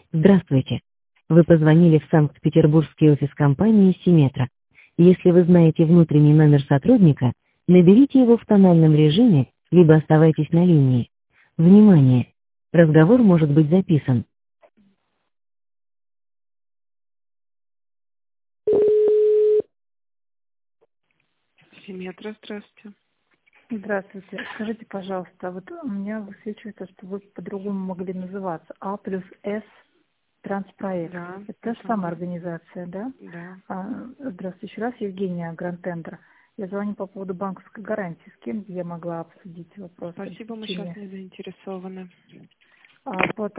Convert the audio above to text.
Здравствуйте. Вы позвонили в Санкт-Петербургский офис компании «Симметра». Если вы знаете внутренний номер сотрудника, наберите его в тональном режиме, либо оставайтесь на линии. Внимание! Разговор может быть записан. Симметра, здравствуйте. Здравствуйте. Скажите, пожалуйста, вот у меня высвечивается, что вы по-другому могли называться. А плюс С Транспроект. Да, Это та же самая организация, да? да. Здравствуйте еще раз, Евгения Грантендер. Я звоню по поводу банковской гарантии. С кем я могла обсудить вопрос Спасибо, мы сейчас обеспечения? не заинтересованы. По